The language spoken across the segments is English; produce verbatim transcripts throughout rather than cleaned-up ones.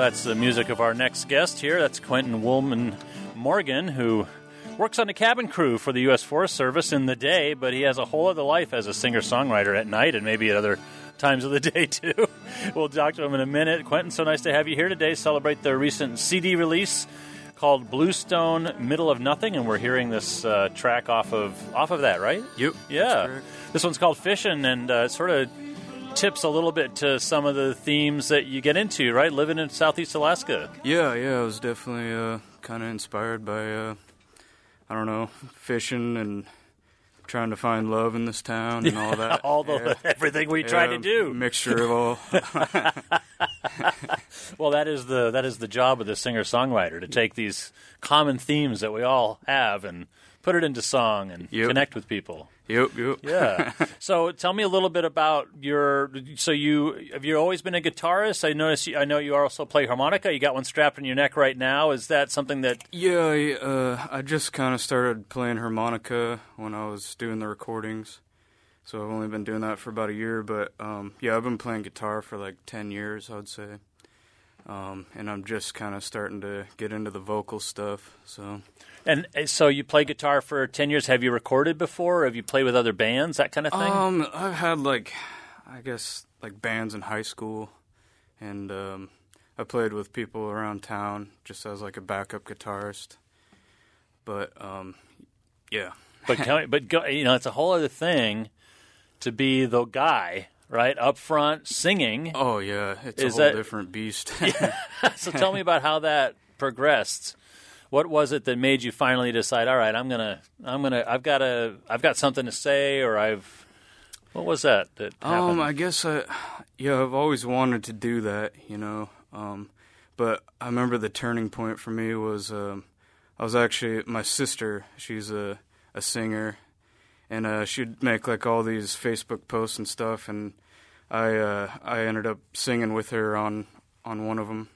That's the music of our next guest here. That's Quentin Woolman Morgan, who works on the cabin crew for the U S Forest Service in the day, but he has a whole other life as a singer-songwriter at night and maybe at other times of the day, too. We'll talk to him in a minute. Quentin, so nice to have you here today. Celebrate their recent C D release called Bluestone, Middle of Nothing, and we're hearing this uh, track off of off of that, right? Yep. Yeah. This one's called Fishin', and uh, sort of tips a little bit to some of the themes that you get into, right? Living in Southeast Alaska. Yeah, yeah, I was definitely uh, kind of inspired by, uh, I don't know, fishing and trying to find love in this town and all that. all the yeah. everything we yeah, try to do. Mixture of all. Well, that is the that is the job of the singer-songwriter, to take these common themes that we all have and put it into song and yep. connect with people. Yep, yep. Yeah. So tell me a little bit about your. So you have you always been a guitarist? I notice. You, I know you also play harmonica. You got one strapped on your neck right now. Is that something that? Yeah, I, uh, I just kind of started playing harmonica when I was doing the recordings. So I've only been doing that for about a year. But um, yeah, I've been playing guitar for like ten years, I would say. Um, and I'm just kind of starting to get into the vocal stuff. So. And so you play guitar for ten years. Have you recorded before? Or have you played with other bands, that kind of thing? Um, I've had like, I guess, like bands in high school, and um, I played with people around town just as like a backup guitarist. But um, yeah. But but go, you know, it's a whole other thing to be the guy, right, up front singing. Oh yeah, it's Is a whole that, different beast. Yeah. So tell me about how that progressed. What was it that made you finally decide? All right, I'm gonna, I'm gonna, I've got a, I've got something to say, or I've. What was that that happened? Um, I guess I, yeah, I've always wanted to do that, you know. Um, but I remember the turning point for me was, um, I was actually my sister. She's a a singer, and uh, she'd make like all these Facebook posts and stuff, and I uh, I ended up singing with her on on one of them.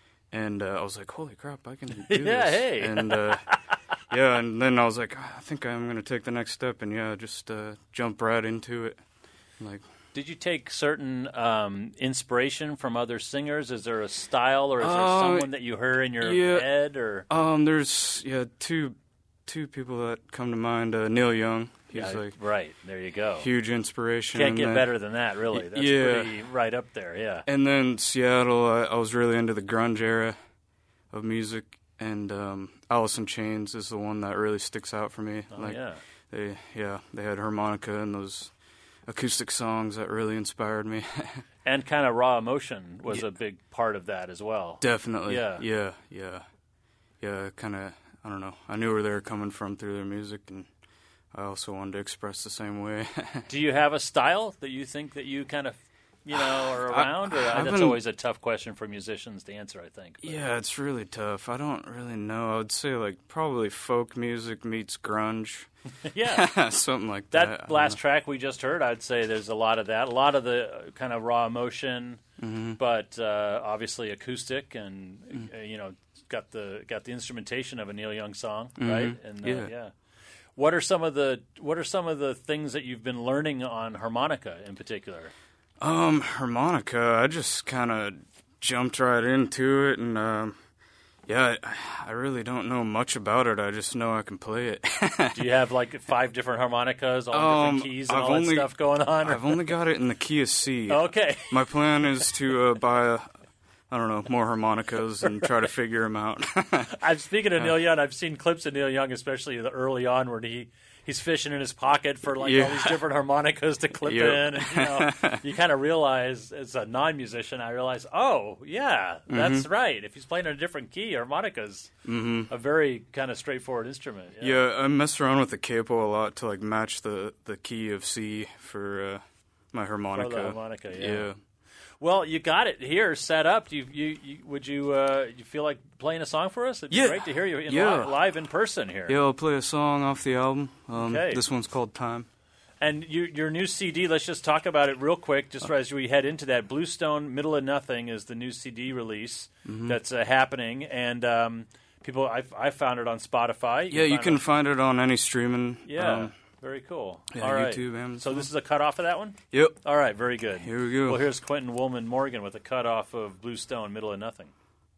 And uh, I was like, holy crap, I can do yeah, this. Yeah, hey. And, uh, yeah, and then I was like, I think I'm going to take the next step. And, yeah, just uh, jump right into it. Like, did you take certain um, inspiration from other singers? Is there a style, or is there uh, someone that you heard in your yeah, head? Or um, There's, yeah, two two people that come to mind. Uh, Neil Young. He's, yeah, like, right, there you go. Huge inspiration. Can't get that. better than that, really. That's yeah. pretty right up there, yeah. And then Seattle, I, I was really into the grunge era of music, and um, Alice in Chains is the one that really sticks out for me. Oh, like, yeah. They, yeah, they had harmonica and those acoustic songs that really inspired me. And kind of Raw Emotion was yeah. a big part of that as well. Definitely. Yeah. Yeah, yeah. Yeah, kind of, I don't know. I knew where they were coming from through their music, and I also wanted to express the same way. Do you have a style that you think that you kind of, you know, are around? Or I, that's been, always a tough question for musicians to answer, I think. But. Yeah, it's really tough. I don't really know. I would say like probably folk music meets grunge. Yeah. Something like that. that. That last track we just heard, I'd say there's a lot of that. A lot of the kind of Raw Emotion, mm-hmm. but uh, obviously acoustic and, mm-hmm. uh, you know, got the got the instrumentation of a Neil Young song, mm-hmm. right? And uh, yeah. yeah. What are some of the What are some of the things that you've been learning on harmonica in particular? Um, harmonica, I just kind of jumped right into it, and um, yeah, I, I really don't know much about it. I just know I can play it. Do you have like five different harmonicas, all um, different keys, and I've all only, that stuff going on? Or? I've only got it in the key of C. Okay. My plan is to uh, buy a. I don't know, more harmonicas and try to figure them out. I'm speaking of Neil Young. I've seen clips of Neil Young, especially the early on, where he, he's fishing in his pocket for like yeah. all these different harmonicas to clip yep. in, and you know, you kind of realize as a non-musician, I realize, oh yeah, that's mm-hmm. right. If he's playing in a different key, harmonica's mm-hmm. a very kind of straightforward instrument. Yeah. yeah, I mess around with the capo a lot to like match the, the key of C for uh, my harmonica. For the harmonica, yeah. yeah. Well, you got it here set up. You, you, you would you uh, you feel like playing a song for us? It'd be yeah. great to hear you in yeah. live, live in person here. Yeah, I'll play a song off the album. Um, okay. This one's called Time. And you, your new C D, let's just talk about it real quick, just as we head into that. Bluestone, Middle of Nothing is the new C D release mm-hmm. that's uh, happening. And um, people, I, I found it on Spotify. You yeah, you can it. find it on any streaming. Yeah. Um, Very cool. Yeah, All right. YouTube, Amazon. So this is a cutoff of that one? Yep. All right, very good. Here we go. Well, here's Quentin Woolman Morgan with a cutoff of Bluestone, Middle of Nothing.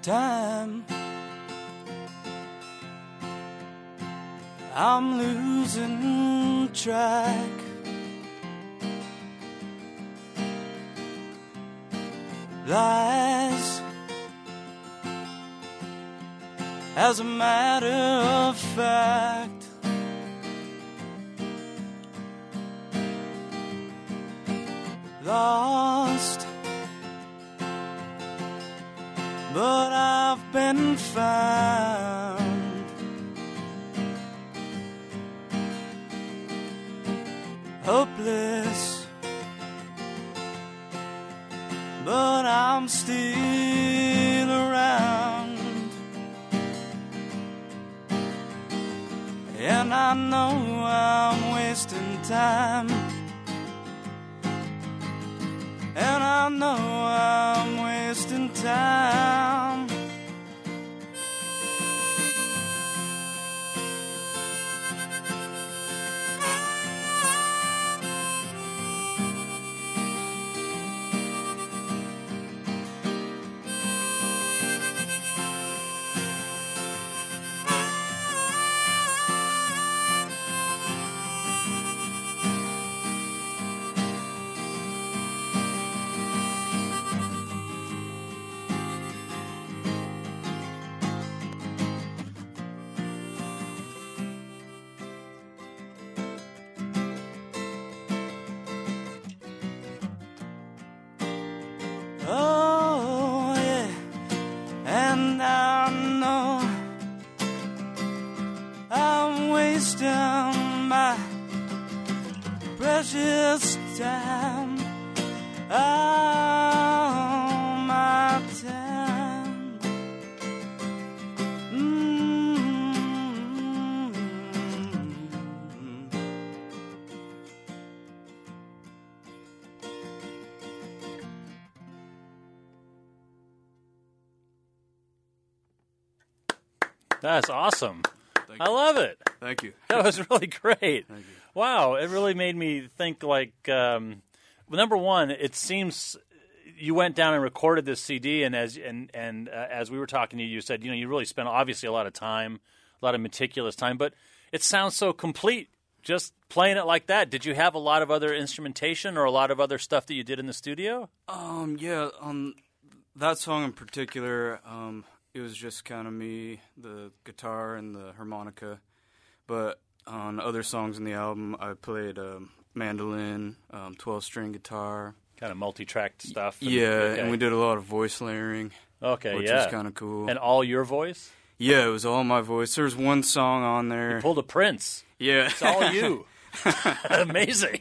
time. I'm losing track. Lies, as a matter of fact. Lost, but I've been found. Hopeless, but I'm still around. And I know I'm wasting time. And I know I'm wasting time. Oh, yeah, and I know I'm wasting my precious time. Oh, my time. Mm-hmm. That's awesome. Thank I you. love it. Thank you. That was really great. Thank you. Wow, it really made me think like, um, well, number one, it seems you went down and recorded this C D, and as and and uh, as we were talking to you, you said, you know, you really spent obviously a lot of time, a lot of meticulous time, but it sounds so complete just playing it like that. Did you have a lot of other instrumentation or a lot of other stuff that you did in the studio? Um, yeah, on that song in particular, um, it was just kind of me, the guitar and the harmonica. But on other songs in the album, I played um, mandolin, um, twelve-string guitar. Kind of multi-tracked stuff. And, Yeah, okay. and we did a lot of voice layering, Okay, which yeah. was kind of cool. And all your voice? Yeah, it was all my voice. There was one song on there. You pulled a Prince. Yeah. It's all you. Amazing.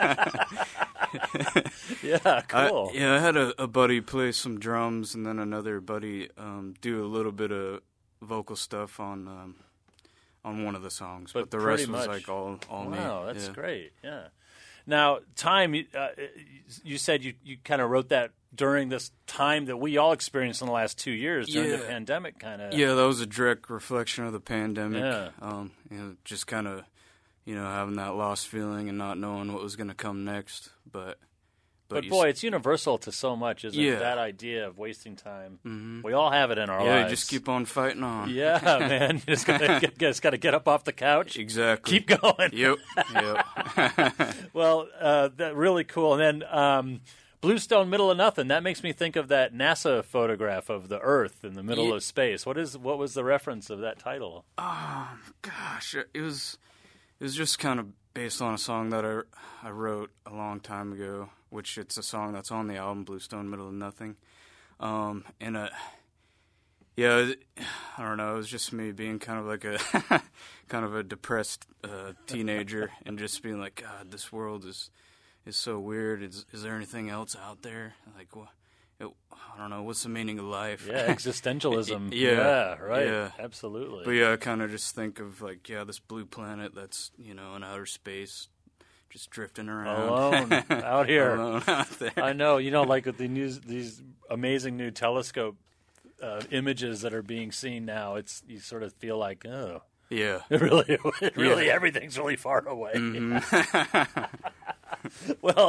Yeah, cool. I, yeah, I had a, a buddy play some drums, and then another buddy um, do a little bit of vocal stuff on um, on one of the songs. But But, the pretty rest was much- like all all me. Wow, that's Yeah. great. Yeah. Now, time. you- Uh, you said you, you kind of wrote that during this time that we all experienced in the last two years during the Yeah. pandemic, kind of. Yeah, that was a direct reflection of the pandemic. Yeah. Um, you know, just kind of, you know, having that lost feeling and not knowing what was going to come next. But, but, But you boy, s- it's universal to so much, isn't it? Yeah. That idea of wasting time. Mhm. We all have it in our yeah, lives. you just keep on fighting on. Yeah, man. You just gotta get, just got to get up off the couch. Exactly. Keep going. Yep. Yep. Well, uh, that really cool. And then um, Bluestone, Middle of Nothing. That makes me think of that NASA photograph of the Earth in the middle Ye- of space. What is what was the reference of that title? Um, gosh, it was it was just kind of based on a song that I I wrote a long time ago, which it's a song that's on the album Bluestone, Middle of Nothing. Um, and uh, yeah, it- I don't know. It was just me being kind of like a kind of a depressed uh, teenager, and just being like, God, this world is is so weird. Is is there anything else out there? Like, what? It, I don't know. What's the meaning of life? Yeah, existentialism. Yeah, yeah, right. yeah. Absolutely. But yeah, I kind of just think of like, yeah, this blue planet that's, you know, in outer space, just drifting around. Alone out here. Alone out there. I know. You know, like with the news, these amazing new telescope uh, images that are being seen now, it's you sort of feel like, oh, Yeah. it really, it really, Yeah. everything's really far away. Mhm. Well,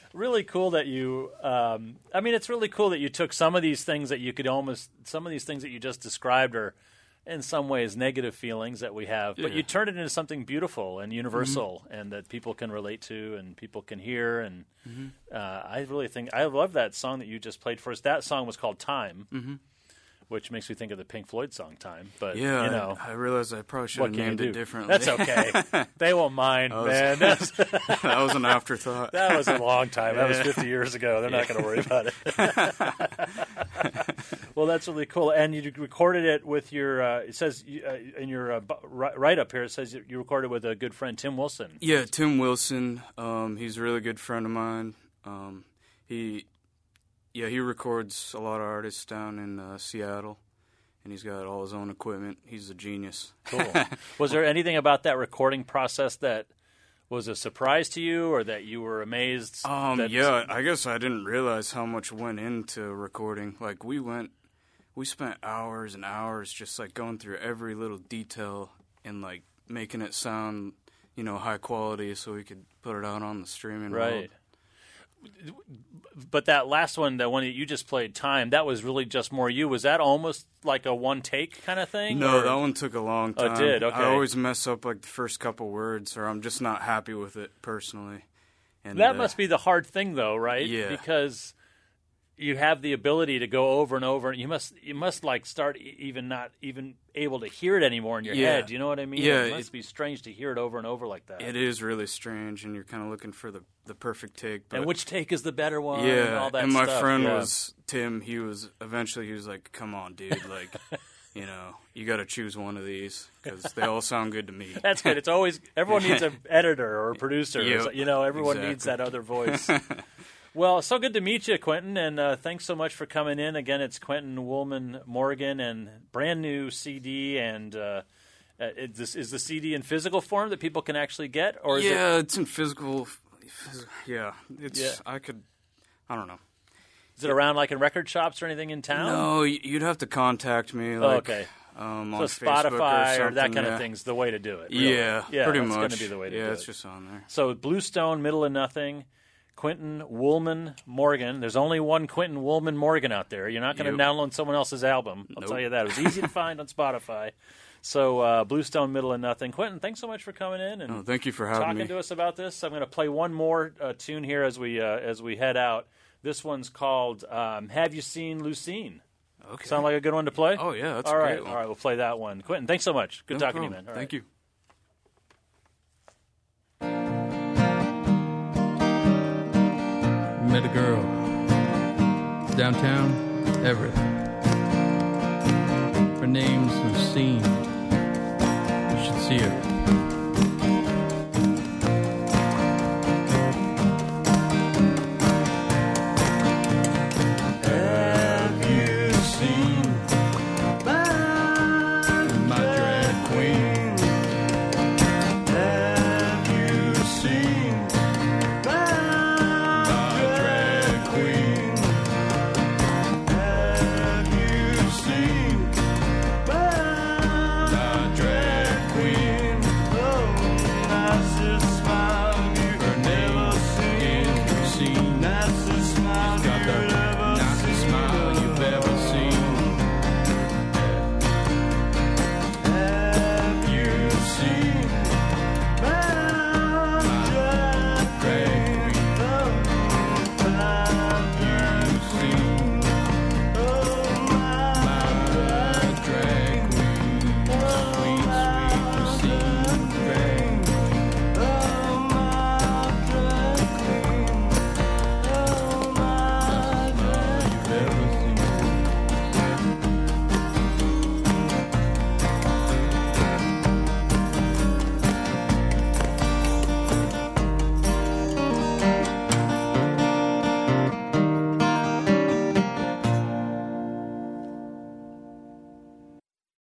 really cool that you. Um, I mean, it's really cool that you took some of these things that you could almost. Some of these things that you just described are, in some ways, negative feelings that we have, but Yeah. you turned it into something beautiful and universal, mm-hmm. and that people can relate to and people can hear. And mm-hmm. uh, I really think I love that song that you just played for us. That song was called "Time." Mm-hmm. Which makes me think of the Pink Floyd song "Time," but yeah, you know, I, I realized I probably should have named it differently. That's okay; they won't mind, that was, man. That's, that was an afterthought. That was a long time. That was fifty years ago. They're yeah. not going to worry about it. Well, that's really cool. And you recorded it with your. Uh, it says uh, in your uh, write up here. It says you recorded with a good friend, Tim Wilson. Yeah, Tim Wilson. Um, he's a really good friend of mine. Um, he. Yeah, he records a lot of artists down in uh, Seattle, and he's got all his own equipment. He's a genius. Cool. Was there anything about that recording process that was a surprise to you, or that you were amazed? Um, that yeah, I guess I didn't realize how much went into recording. Like, we went, we spent hours and hours just, like, going through every little detail and, like, making it sound, you know, high quality so we could put it out on the streaming right. world. But that last one, that one that you just played, "Time," that was really just more you. Was that almost like a one take kind of thing? No, or? that one took a long time. Oh, it did? Okay. I always mess up like the first couple words, or I'm just not happy with it personally. And that uh, must be the hard thing, though, right? Yeah. Because you have the ability to go over and over, and you must you must like start even not even able to hear it anymore in your yeah. head. Do you know what I mean? Yeah, it must it, be strange to hear it over and over like that. It is really strange, and you're kind of looking for the, the perfect take. But and which take is the better one? Yeah, and all that and my stuff. friend yeah. was Tim. He was eventually he was like, "Come on, dude, like." You know, you got to choose one of these because they all sound good to me. That's good. It's always everyone needs an editor or a producer. Yep, or, you know, everyone exactly. needs that other voice. Well, so good to meet you, Quentin, and uh, thanks so much for coming in. Again, it's Quentin Woolman Morgan, and brand new C D. And uh, uh, is, this, is the C D in physical form that people can actually get, or is yeah, it? it's in physical. Yeah, it's. Yeah. I could. I don't know. Is it around like in record shops or anything in town? No, you'd have to contact me. Like, oh, okay. Um, so on Spotify or, or that kind yeah. of thing's the way to do it. Really. Yeah, yeah, pretty that's much. going to be the way to yeah, do it. it's just on there. So Bluestone, Middle of Nothing, Quentin Woolman Morgan. There's only one Quentin Woolman Morgan out there. You're not going to Yep. download someone else's album. I'll Nope. tell you that. It was easy to find on Spotify. So uh, Bluestone, Middle of Nothing. Quentin, thanks so much for coming in and Oh, thank you for having talking me. to us about this. I'm going to play one more uh, tune here as we uh, as we head out. This one's called um, "Have You Seen Lucine?" Okay. Sound like a good one to play? Oh yeah, that's all a right. great one. All right, we'll play that one. Quentin, thanks so much. Good No talking problem. to you, man. All Thank right. you. Met a girl downtown Everett. Her name's Lucine. You should see her.